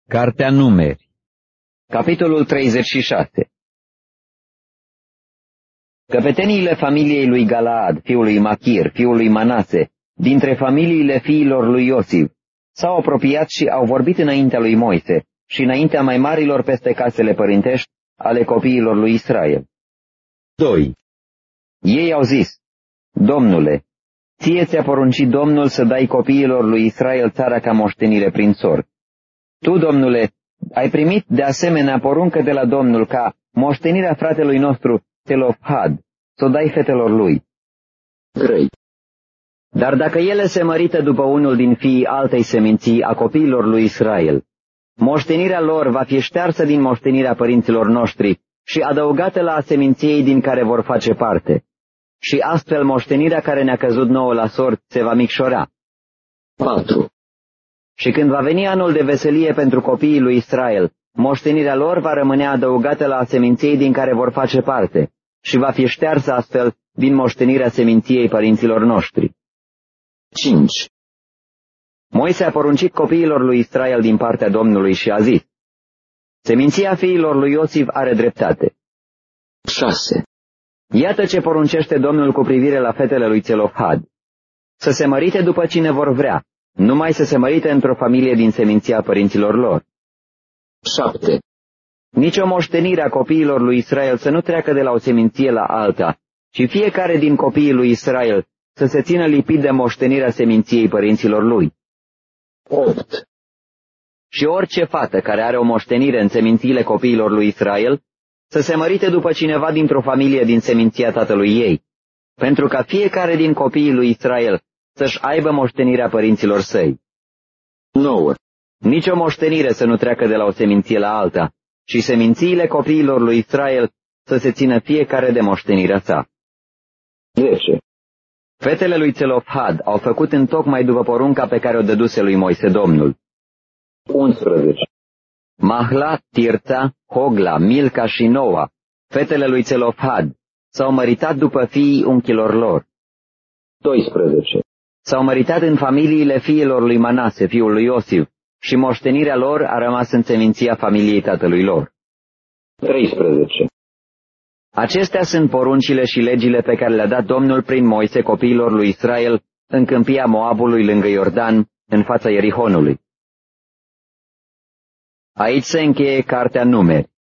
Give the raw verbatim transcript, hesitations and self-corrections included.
Cartea Numeri, capitolul treizeci și șase. Căpeteniile familiei lui Galaad, fiul lui Machir, fiul lui Manase, dintre familiile fiilor lui Iosif, s-au apropiat și au vorbit înaintea lui Moise și înaintea mai marilor peste casele părintești ale copiilor lui Israel. doi. Ei au zis: Domnule, ție ți-a poruncit Domnul să dai copiilor lui Israel țara ca moștenire prin sor. Tu, Domnule, ai primit de asemenea poruncă de la Domnul ca moștenirea fratelui nostru Țelofhad să o dai fetelor lui. trei. Dar dacă ele se mărită după unul din fiii altei seminții a copiilor lui Israel, moștenirea lor va fi ștearsă din moștenirea părinților noștri și adăugată la seminției din care vor face parte. Și astfel moștenirea care ne-a căzut nouă la sort se va micșora. patru. Și când va veni anul de veselie pentru copiii lui Israel, moștenirea lor va rămâne adăugată la seminției din care vor face parte și va fi ștearsă astfel din moștenirea seminției părinților noștri. cinci. Moise a poruncit copiilor lui Israel din partea Domnului și a zis: seminția fiilor lui Iosif are dreptate. șase. Iată ce poruncește Domnul cu privire la fetele lui Țelofhad: să se mărite după cine vor vrea, numai să se mărite într-o familie din seminția părinților lor. șapte. Nici o moștenire a copiilor lui Israel să nu treacă de la o seminție la alta, ci fiecare din copiii lui Israel să se țină lipit de moștenirea seminției părinților lui. opt. Și orice fată care are o moștenire în semințiile copiilor lui Israel să se mărite după cineva dintr-o familie din seminția tatălui ei, pentru ca fiecare din copiii lui Israel să-și aibă moștenirea părinților săi. nouă. Nici o moștenire să nu treacă de la o seminție la alta, și semințiile copiilor lui Israel să se țină fiecare de moștenirea sa. zece. Fetele lui Țelofhad au făcut întocmai după porunca pe care o dăduse lui Moise Domnul. unsprezece. Mahla, Tirța, Hogla, Milca și Noa, fetele lui Țelofhad, s-au măritat după fiii unchilor lor. doisprezece. S-au măritat în familiile fiilor lui Manase, fiul lui Iosif, și moștenirea lor a rămas în seminția familiei tatălui lor. treisprezece. Acestea sunt poruncile și legile pe care le-a dat Domnul prin Moise copiilor lui Israel în câmpia Moabului lângă Iordan, în fața Ierihonului. Aici se încheie cartea Numeri.